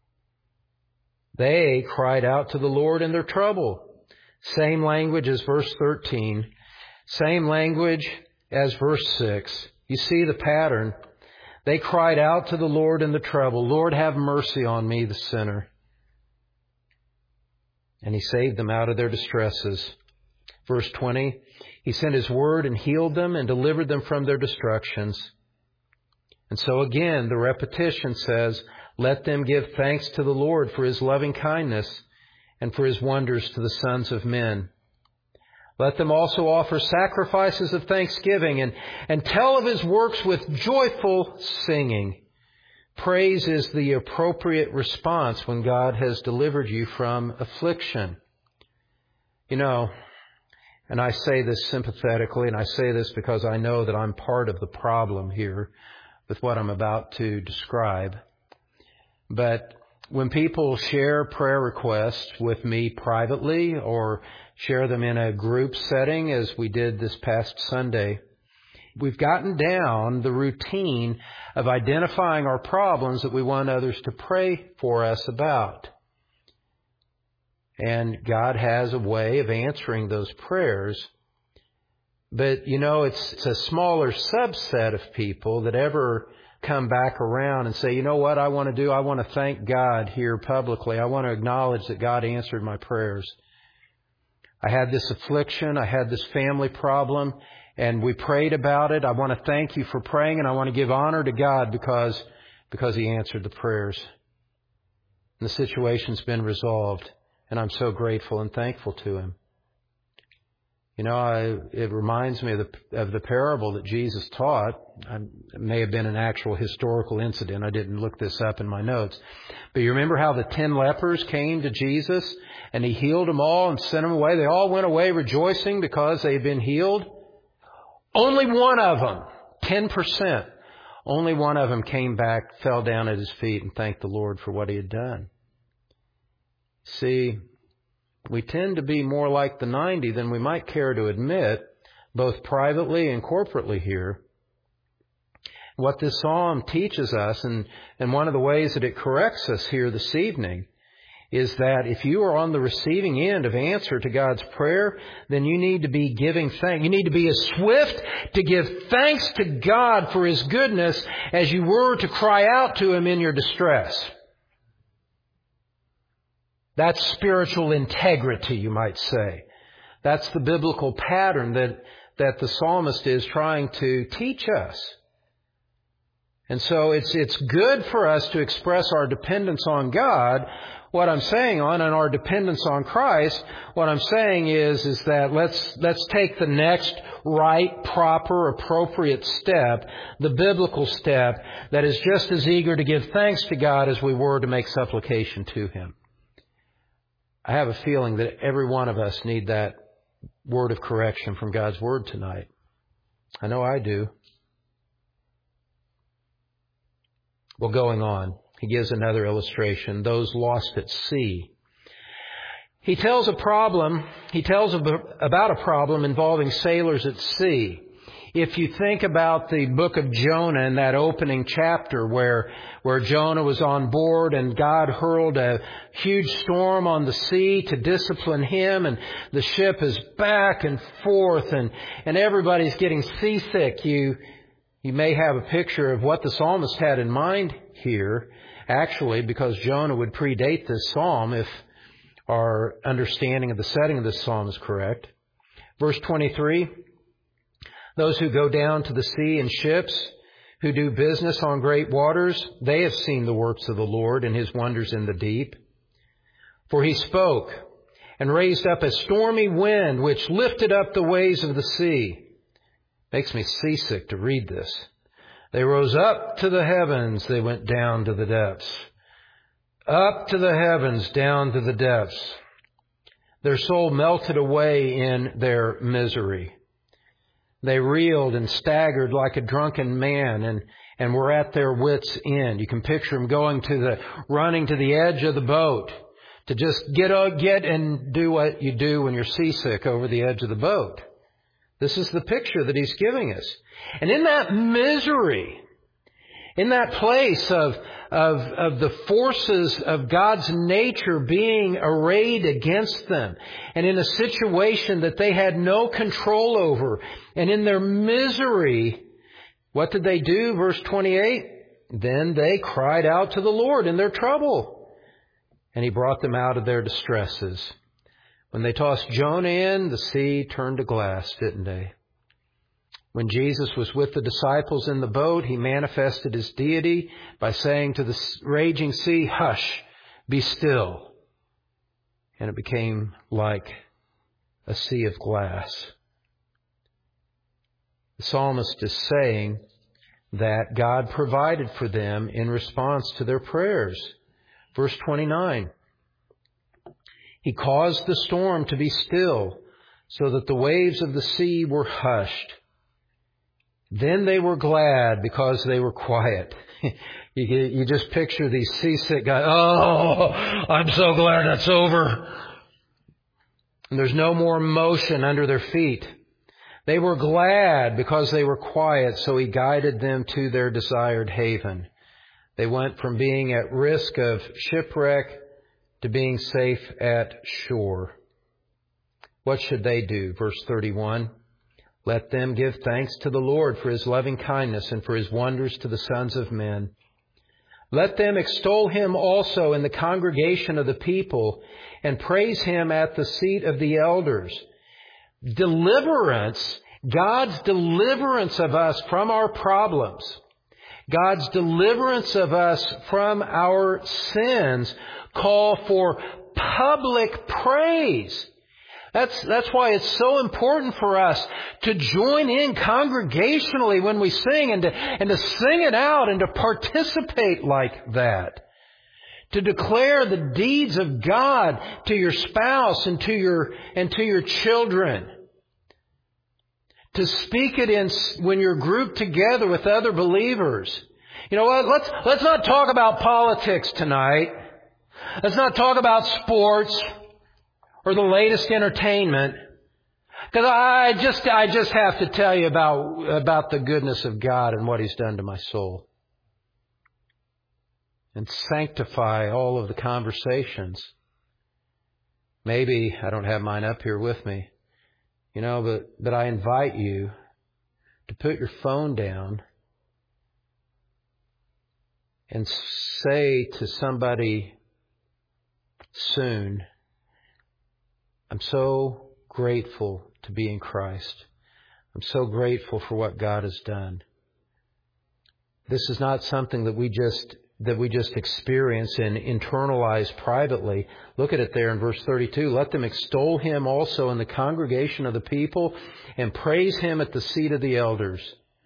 they cried out to the Lord in their trouble. Same language as verse 13. Same language as verse 6. You see the pattern. They cried out to the Lord in the trouble. Lord, have mercy on me, the sinner. and He saved them out of their distresses. Verse 20, He sent His word and healed them and delivered them from their destructions. And so again, the repetition says, let them give thanks to the Lord for His loving kindness and for His wonders to the sons of men. Let them also offer sacrifices of thanksgiving and tell of His works with joyful singing. Praise is the appropriate response when God has delivered you from affliction. You know, and I say this sympathetically, and I say this because I know that I'm part of the problem here with what I'm about to describe. But when people share prayer requests with me privately or share them in a group setting, as we did this past Sunday, we've gotten down the routine of identifying our problems that we want others to pray for us about. And God has a way of answering those prayers. But, you know, it's a smaller subset of people that ever come back around and say, you know what I want to do? I want to thank God here publicly. I want to acknowledge that God answered my prayers. I had this affliction. I had this family problem, and we prayed about it. I want to thank you for praying, and I want to give honor to God because He answered the prayers. And the situation's been resolved, and I'm so grateful and thankful to Him. You know, it reminds me of the parable that Jesus taught. It may have been an actual historical incident. I didn't look this up in my notes. But you remember how the 10 lepers came to Jesus and He healed them all and sent them away? They all went away rejoicing because they had been healed. Only one of them, 10%, only one of them came back, fell down at His feet and thanked the Lord for what He had done. See, we tend to be more like the 90 than we might care to admit, both privately and corporately here. What this psalm teaches us, and one of the ways that it corrects us here this evening, is that if you are on the receiving end of answer to God's prayer, then you need to be giving thanks. You need to be as swift to give thanks to God for His goodness as you were to cry out to Him in your distress. That's spiritual integrity, you might say. That's the biblical pattern that the psalmist is trying to teach us. And so it's good for us to express our dependence on God. What I'm saying and our dependence on Christ, what I'm saying is that let's take the next right, proper, appropriate step, the biblical step, that is just as eager to give thanks to God as we were to make supplication to Him. I have a feeling that every one of us need that word of correction from God's Word tonight. I know I do. Well, going on, he gives another illustration, those lost at sea. He tells about a problem involving sailors at sea. If you think about the book of Jonah in that opening chapter where Jonah was on board and God hurled a huge storm on the sea to discipline him, and the ship is back and forth and everybody's getting seasick, you may have a picture of what the psalmist had in mind here, actually, because Jonah would predate this psalm if our understanding of the setting of this psalm is correct. Verse 23, those who go down to the sea in ships, who do business on great waters, they have seen the works of the Lord and His wonders in the deep. For He spoke and raised up a stormy wind which lifted up the waves of the sea. Makes me seasick to read this. They rose up to the heavens, they went down to the depths. Up to the heavens, down to the depths. Their soul melted away in their misery. They reeled and staggered like a drunken man and were at their wits' end. You can picture them running to the edge of the boat to just get and do what you do when you're seasick over the edge of the boat. This is the picture that he's giving us. And in that misery, in that place of the forces of God's nature being arrayed against them, and in a situation that they had no control over, and in their misery, what did they do? Verse 28, then they cried out to the Lord in their trouble, and He brought them out of their distresses. When they tossed Jonah in, the sea turned to glass, didn't they? When Jesus was with the disciples in the boat, He manifested His deity by saying to the raging sea, "Hush, be still." And it became like a sea of glass. The psalmist is saying that God provided for them in response to their prayers. Verse 29, He caused the storm to be still so that the waves of the sea were hushed. Then they were glad because they were quiet. You just picture these seasick guys. Oh, I'm so glad that's over. And there's no more motion under their feet. They were glad because they were quiet, so He guided them to their desired haven. They went from being at risk of shipwreck to being safe at shore. What should they do? Verse 31. Let them give thanks to the Lord for His loving kindness and for His wonders to the sons of men. Let them extol Him also in the congregation of the people and praise Him at the seat of the elders. Deliverance, God's deliverance of us from our problems, God's deliverance of us from our sins call for public praise. That's why it's so important for us to join in congregationally when we sing and to sing it out and to participate like that. To declare the deeds of God to your spouse and to your children. To speak it when you're grouped together with other believers. You know what? Let's not talk about politics tonight. Let's not talk about sports or the latest entertainment. Because I just have to tell you about the goodness of God and what He's done to my soul. And sanctify all of the conversations. Maybe, I don't have mine up here with me, but I invite you to put your phone down and say to somebody soon, I'm so grateful to be in Christ. I'm so grateful for what God has done. This is not something that we just experience and internalize privately. Look at it there in verse 32. Let them extol Him also in the congregation of the people and praise Him at the seat of the elders.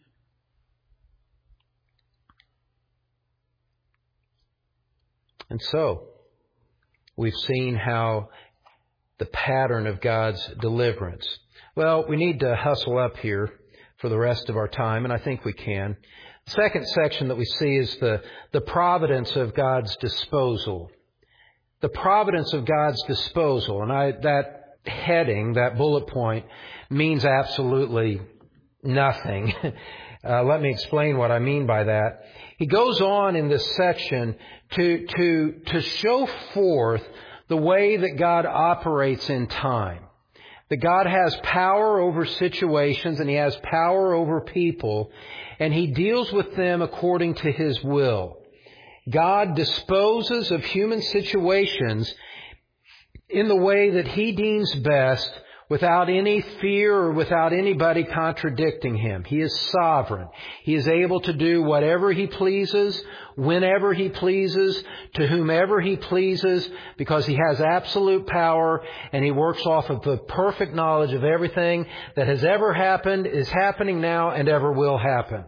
And so, we've seen how the pattern of God's deliverance. Well, we need to hustle up here for the rest of our time, and I think we can. The second section that we see is the providence of God's disposal. The providence of God's disposal. And that heading, that bullet point, means absolutely nothing. Let me explain what I mean by that. He goes on in this section to show forth the way that God operates in time. That God has power over situations and He has power over people, and He deals with them according to His will. God disposes of human situations in the way that He deems best, without any fear or without anybody contradicting Him. He is sovereign. He is able to do whatever He pleases, whenever He pleases, to whomever He pleases, because He has absolute power, and He works off of the perfect knowledge of everything that has ever happened, is happening now, and ever will happen.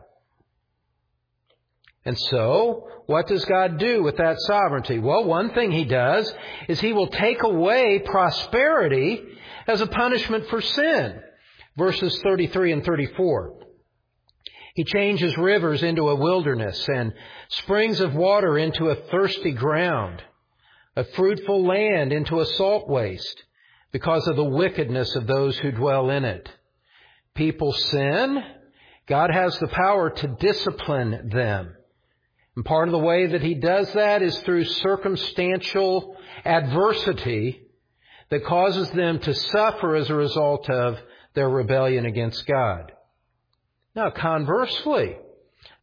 And so, what does God do with that sovereignty? Well, one thing He does is He will take away prosperity as a punishment for sin. Verses 33 and 34. He changes rivers into a wilderness and springs of water into a thirsty ground, a fruitful land into a salt waste, because of the wickedness of those who dwell in it. People sin. God has the power to discipline them. And part of the way that He does that is through circumstantial adversity that causes them to suffer as a result of their rebellion against God. Now, conversely,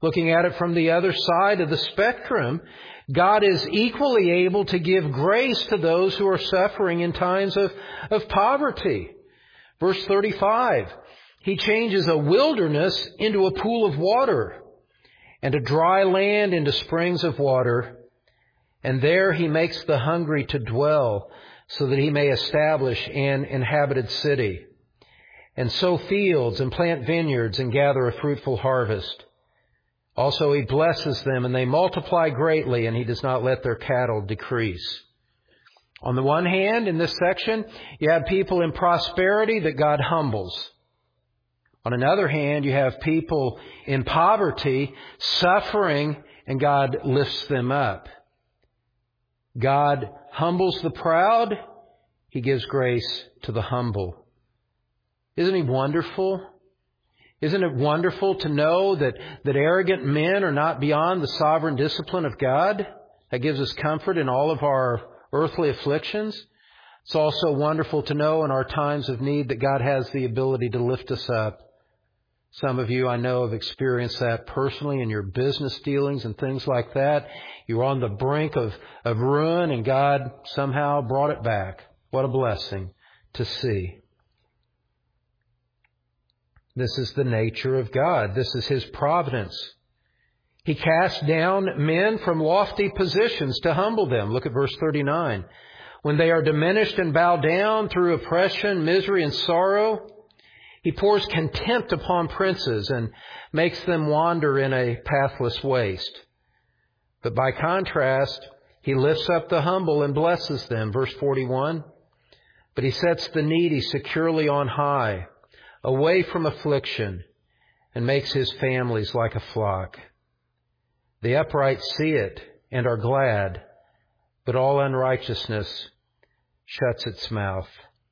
Looking at it from the other side of the spectrum, God is equally able to give grace to those who are suffering in times of poverty. Verse 35, He changes a wilderness into a pool of water, and a dry land into springs of water. And there He makes the hungry to dwell, so that He may establish an inhabited city, and sow fields and plant vineyards and gather a fruitful harvest. Also He blesses them, and they multiply greatly, and He does not let their cattle decrease. On the one hand, in this section, you have people in prosperity that God humbles. On another hand, you have people in poverty, suffering, and God lifts them up. God humbles the proud. He gives grace to the humble. Isn't He wonderful? Isn't it wonderful to know that arrogant men are not beyond the sovereign discipline of God? That gives us comfort in all of our earthly afflictions. It's also wonderful to know in our times of need that God has the ability to lift us up. Some of you, I know, have experienced that personally in your business dealings and things like that. You were on the brink of ruin, and God somehow brought it back. What a blessing to see. This is the nature of God. This is His providence. He casts down men from lofty positions to humble them. Look at verse 39. When they are diminished and bow down through oppression, misery, and sorrow, He pours contempt upon princes and makes them wander in a pathless waste. But by contrast, He lifts up the humble and blesses them. Verse 41. But He sets the needy securely on high, away from affliction, and makes His families like a flock. The upright see it and are glad, but all unrighteousness shuts its mouth.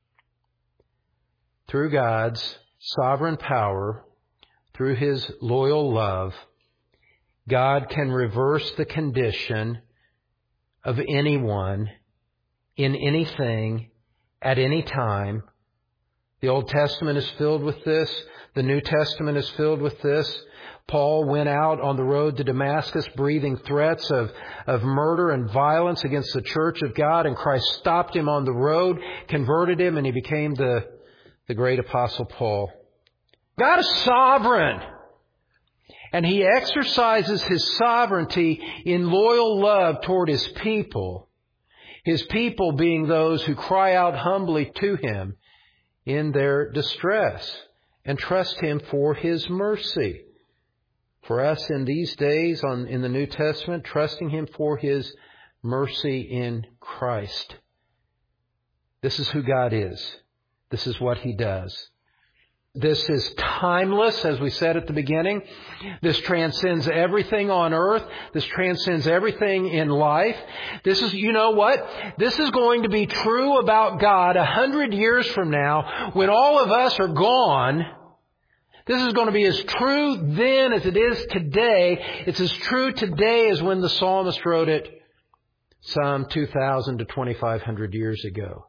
Through God's sovereign power, through His loyal love, God can reverse the condition of anyone in anything at any time. The Old Testament is filled with this. The New Testament is filled with this. Paul went out on the road to Damascus breathing threats of murder and violence against the church of God, and Christ stopped him on the road, converted him, and he became the great Apostle Paul. God is sovereign, and He exercises His sovereignty in loyal love toward His people being those who cry out humbly to Him in their distress and trust Him for His mercy. For us in these days in the New Testament, trusting Him for His mercy in Christ. This is who God is. This is what He does. This is timeless, as we said at the beginning. This transcends everything on earth. This transcends everything in life. This is, you know what? This is going to be true about God 100 years from now when all of us are gone. This is going to be as true then as it is today. It's as true today as when the psalmist wrote it some 2,000 to 2,500 years ago.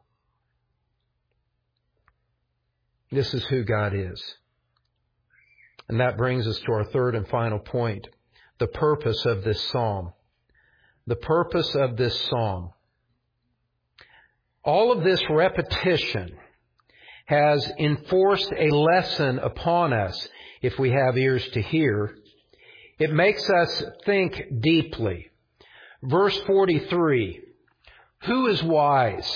This is who God is. And that brings us to our third and final point, the purpose of this psalm. The purpose of this psalm. All of this repetition has enforced a lesson upon us if we have ears to hear. It makes us think deeply. Verse 43, who is wise?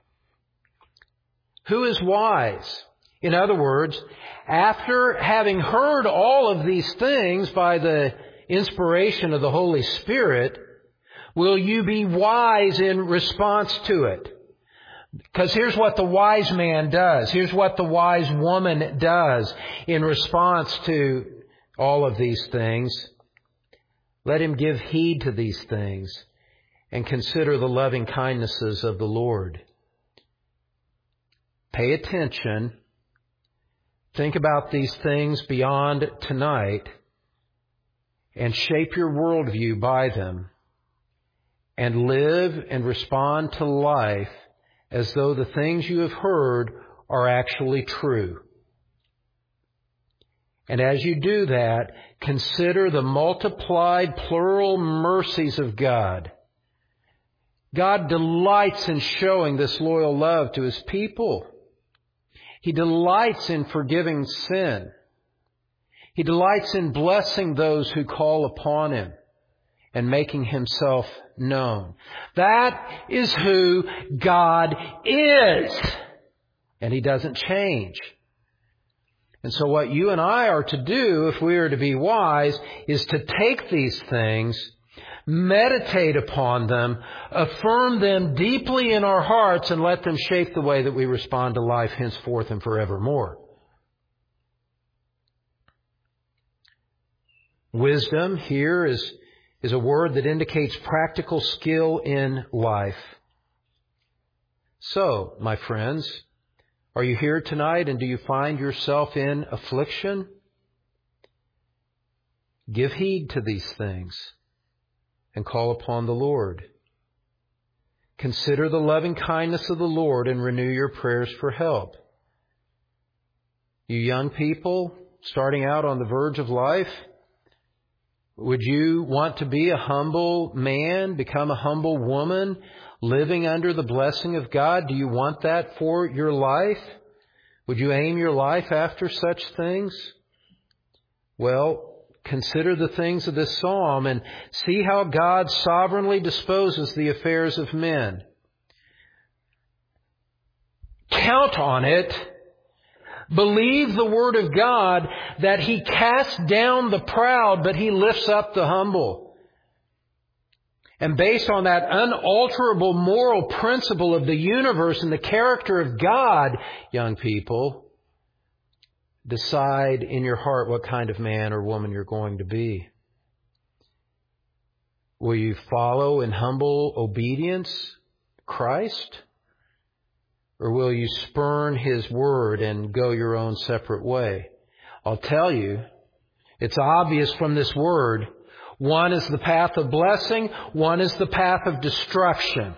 Who is wise? In other words, after having heard all of these things by the inspiration of the Holy Spirit, will you be wise in response to it? Because here's what the wise man does. Here's what the wise woman does in response to all of these things. Let him give heed to these things and consider the loving kindnesses of the Lord. Pay attention. Think about these things beyond tonight and shape your worldview by them and live and respond to life as though the things you have heard are actually true. And as you do that, consider the multiplied plural mercies of God. God delights in showing this loyal love to His people. He delights in forgiving sin. He delights in blessing those who call upon Him and making Himself known. That is who God is. And He doesn't change. And so what you and I are to do, if we are to be wise, is to take these things, meditate upon them, affirm them deeply in our hearts, and let them shape the way that we respond to life henceforth and forevermore. Wisdom here is a word that indicates practical skill in life. So, my friends, are you here tonight and do you find yourself in affliction? Give heed to these things and call upon the Lord. Consider the loving kindness of the Lord and renew your prayers for help. You young people starting out on the verge of life, would you want to be a humble man, become a humble woman, living under the blessing of God? Do you want that for your life? Would you aim your life after such things? Well, consider the things of this psalm and see how God sovereignly disposes the affairs of men. Count on it. Believe the word of God that He casts down the proud, but He lifts up the humble. And based on that unalterable moral principle of the universe and the character of God, young people, decide in your heart what kind of man or woman you're going to be. Will you follow in humble obedience Christ? Or will you spurn His word and go your own separate way? I'll tell you, it's obvious from this word. One is the path of blessing. One is the path of destruction.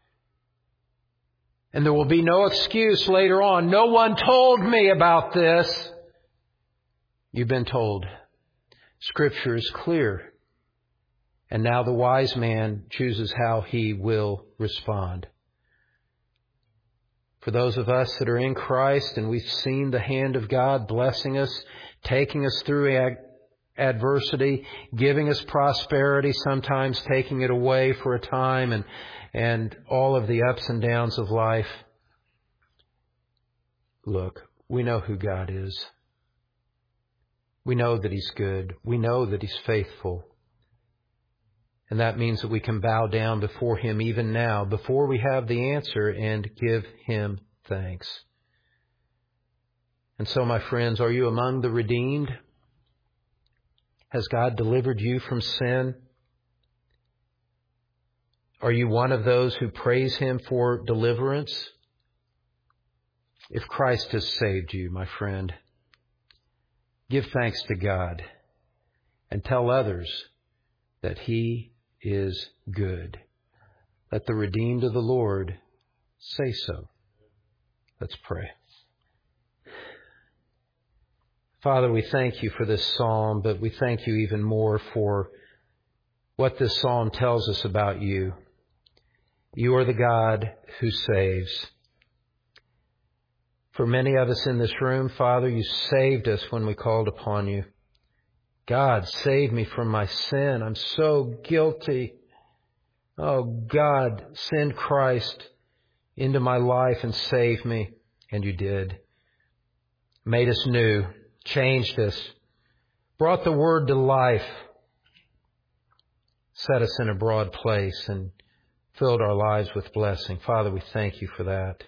And there will be no excuse later on. No one told me about this. You've been told. Scripture is clear. And now the wise man chooses how he will respond. For those of us that are in Christ and we've seen the hand of God blessing us, taking us through adversity, giving us prosperity, sometimes taking it away for a time, and all of the ups and downs of life. Look, we know who God is. We know that He's good. We know that He's faithful. And that means that we can bow down before Him even now, before we have the answer, and give Him thanks. And so, my friends, are you among the redeemed? Has God delivered you from sin? Are you one of those who praise Him for deliverance? If Christ has saved you, my friend, give thanks to God and tell others that He is good. Let the redeemed of the Lord say so. Let's pray. Father, we thank You for this psalm, but we thank You even more for what this psalm tells us about You. You are the God who saves. For many of us in this room, Father, You saved us when we called upon You. God, save me from my sin. I'm so guilty. Oh, God, send Christ into my life and save me. And You did. Made us new, changed us, brought the Word to life, set us in a broad place, and filled our lives with blessing. Father, we thank You for that.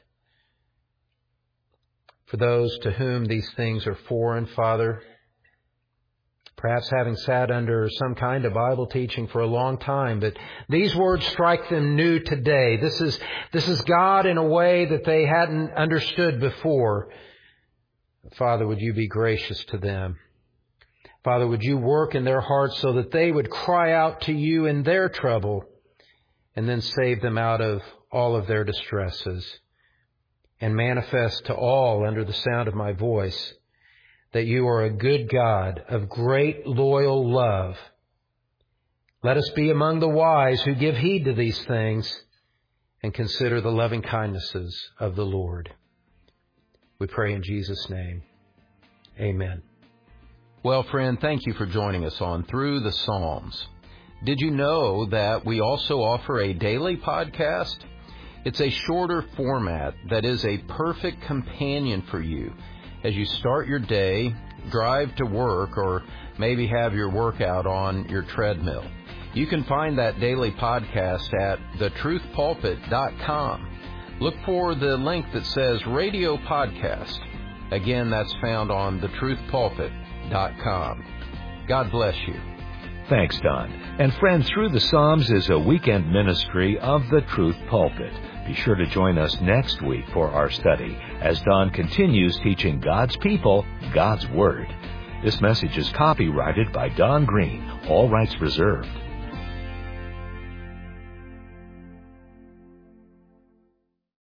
For those to whom these things are foreign, Father, perhaps having sat under some kind of Bible teaching for a long time, but these words strike them new today. This is God in a way that they hadn't understood before. Father, would You be gracious to them? Father, would You work in their hearts so that they would cry out to You in their trouble and then save them out of all of their distresses and manifest to all under the sound of my voice that you are a good God of great loyal love. Let us be among the wise who give heed to these things and consider the loving kindnesses of the Lord. We pray in Jesus' name. Amen. Well, friend, thank you for joining us on Through the Psalms. Did you know that we also offer a daily podcast? It's a shorter format that is a perfect companion for you as you start your day, drive to work, or maybe have your workout on your treadmill. You can find that daily podcast at thetruthpulpit.com. Look for the link that says Radio Podcast. Again, that's found on thetruthpulpit.com. God bless you. Thanks, Don. And friend, Through the Psalms is a weekend ministry of the Truth Pulpit. Be sure to join us next week for our study as Don continues teaching God's people God's Word. This message is copyrighted by Don Green, all rights reserved.